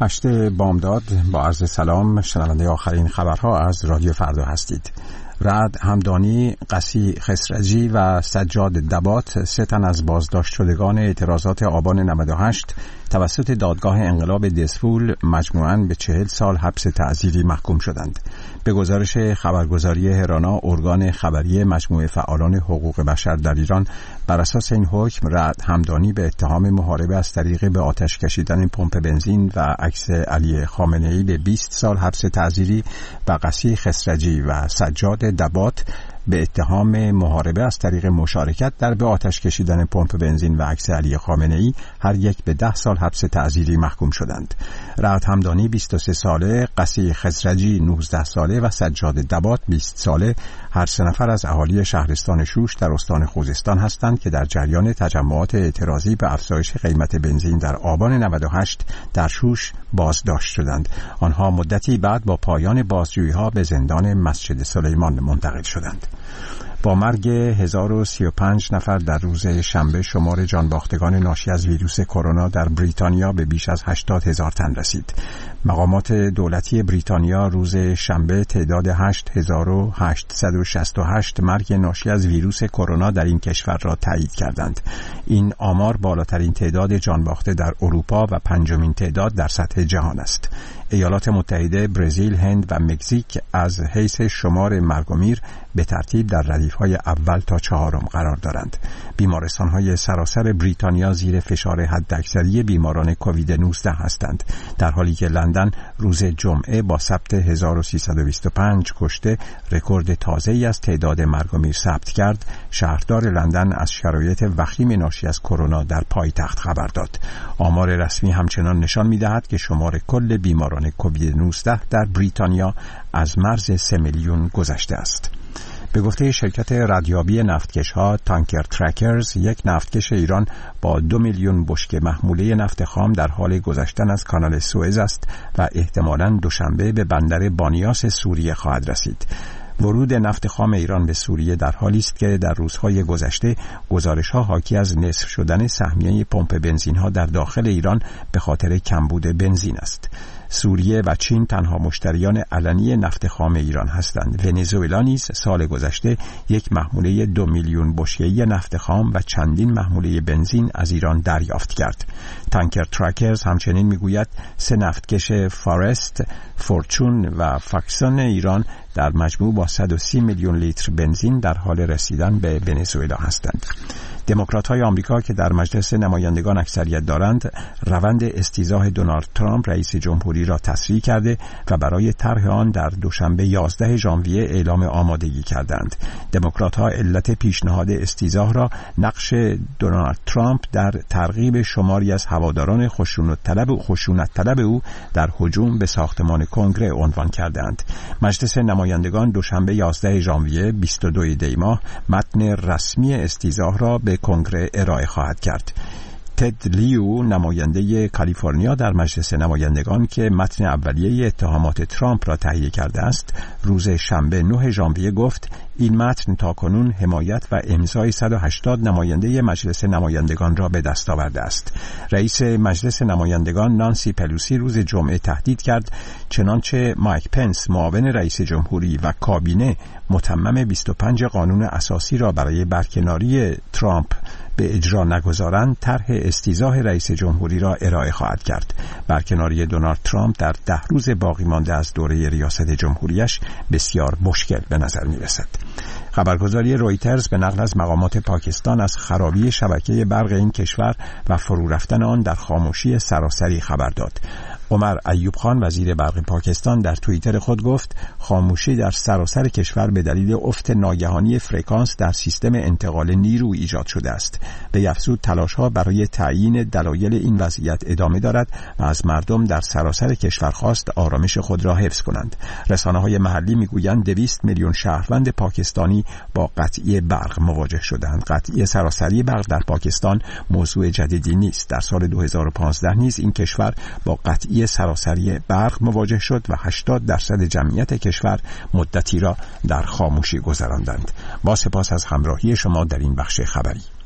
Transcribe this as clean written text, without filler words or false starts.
8 بامداد با عرض سلام. شنونده آخرین خبرها از رادیو فردا هستید. رعد همدانی، قسی خسرجی و سجاد دبات 3 تن از بازداشت شدگان اعتراضات آبان 98 توسط دادگاه انقلاب دسفول مجموعاً به 40 سال حبس تعزیری محکوم شدند. به گزارش خبرگزاری هرانا، ارگان خبری مجموعه فعالان حقوق بشر در ایران، بر اساس این حکم رعد همدانی به اتهام محاربه از طریق به آتش کشیدن پمپ بنزین و عکس علی خامنه‌ای به 20 سال حبس تعزیری و قسی خسرجی و سجاد دبات به اتهام محاربه از طریق مشارکت در به آتش کشیدن پمپ بنزین و عکس علی خامنه‌ای هر یک به 10 سال حبس تعزیری محکوم شدند. رعد همدانی 23 ساله، قسی خسرجی 19 ساله و سجاد دبات 20 ساله هر 3 نفر از اهالی شهرستان شوش در استان خوزستان هستند که در جریان تجمعات اعتراضی به افزایش قیمت بنزین در آبان 98 در شوش بازداشت شدند. آنها مدتی بعد با پایان بازجویی‌ها به زندان مسجد سلیمان منتقل شدند. با مرگ 1035 نفر در روز شنبه شمار جانباختگان ناشی از ویروس کرونا در بریتانیا به بیش از 80,000 تن رسید. مقامات دولتی بریتانیا روز شنبه تعداد 8868 مرگ ناشی از ویروس کرونا در این کشور را تایید کردند. این آمار بالاترین تعداد جانباخته در اروپا و 5مین تعداد در سطح جهان است. ایالات متحده، برزیل، هند و مکزیک از حیث شمار مرگ و میر به ترتیب در ردیف‌های اول تا 4 قرار دارند. بیمارستان‌های سراسر بریتانیا زیر فشار حداکثری بیماران کووید 19 هستند، در حالی که لندن روز جمعه با ثبت 1325 کشته رکورد تازه‌ای از تعداد مرگ و میر ثبت کرد. شهردار لندن از شرایط وخیم ناشی از کرونا در پایتخت خبر داد. آمار رسمی همچنان نشان می‌دهد که شمار کل بیماران کووید 19 در بریتانیا از مرز 3 میلیون گذشته است. به گفته شرکت ردیابی نفتکش‌ها تانکر ترکرز، یک نفتکش ایران با 2 میلیون بشکه محموله نفت خام در حال گذشتن از کانال سوئز است و احتمالاً دوشنبه به بندر بانیاس سوریه خواهد رسید. ورود نفت خام ایران به سوریه در حالی است که در روزهای گذشته گزارش‌ها حاکی از نصف شدن سهمیه پمپ بنزین‌ها در داخل ایران به خاطر کمبود بنزین است. سوریه و چین تنها مشتریان علنی نفت خام ایران هستند. ونزوئلا نیز سال گذشته یک محموله 2 میلیون بشکه‌ای نفت خام و چندین محموله بنزین از ایران دریافت کرد. تانکر ترکرز همچنین میگوید 3 نفتکش فارست، فورچون و فاکسون ایران در مجموع با 130 میلیون لیتر بنزین در حال رسیدن به ونزوئلا هستند. دموکرات‌های آمریکا که در مجلس نمایندگان اکثریت دارند، روند استیضاح دونالد ترامپ رئیس جمهوری را تسریع کرده و برای طرح آن در دوشنبه 11 ژانویه اعلام آمادگی کردند. دموکرات‌ها علت پیشنهاد استیضاح را نقش دونالد ترامپ در ترغیب شماری از هواداران خشونت طلب او در هجوم به ساختمان کنگره عنوان کردند. مجلس نمایندگان دوشنبه 11 ژانویه 22 دی ماه متن رسمی استیضاح را به کنگره ارائه خواهد کرد. تد لیو، نماینده کالیفرنیا در مجلس نمایندگان که متن اولیه اتهامات ترامپ را تهیه کرده است، روز شنبه 9 ژانویه گفت این متن تاکنون حمایت و امضای 180 نماینده مجلس نمایندگان را به دست آورده است. رئیس مجلس نمایندگان نانسی پلوسی روز جمعه تهدید کرد چنانچه مایک پنس، معاون رئیس جمهوری و کابینه، متمم 25 قانون اساسی را برای برکناری ترامپ به اجرا نگذارند، طرح استیضاح رئیس جمهوری را ارائه خواهد کرد. برکناری دونالد ترامپ در 10 روز باقی مانده از دوره ریاست جمهوریش بسیار مشکل به نظر می رسد. خبرگزاری رویترز به نقل از مقامات پاکستان از خرابی شبکه برق این کشور و فرو رفتن آن در خاموشی سراسری خبر داد. عمر ایوب خان، وزیر برق پاکستان، در توییتر خود گفت خاموشی در سراسر کشور به دلیل افت ناگهانی فرکانس در سیستم انتقال نیرو ایجاد شده است. به افزود تلاش‌ها برای تعیین دلایل این وضعیت ادامه دارد و از مردم در سراسر کشور خواست آرامش خود را حفظ کنند. رسانه‌های محلی میگویند 200 میلیون شهروند پاکستانی با قطعی برق مواجه شدند. قطعی سراسری برق در پاکستان موضوع جدیدی نیست. در سال 2015 نیز این کشور با قطعی سراسری برق مواجه شد و 80% جمعیت کشور مدتی را در خاموشی گذراندند. با سپاس از همراهی شما در این بخش خبری.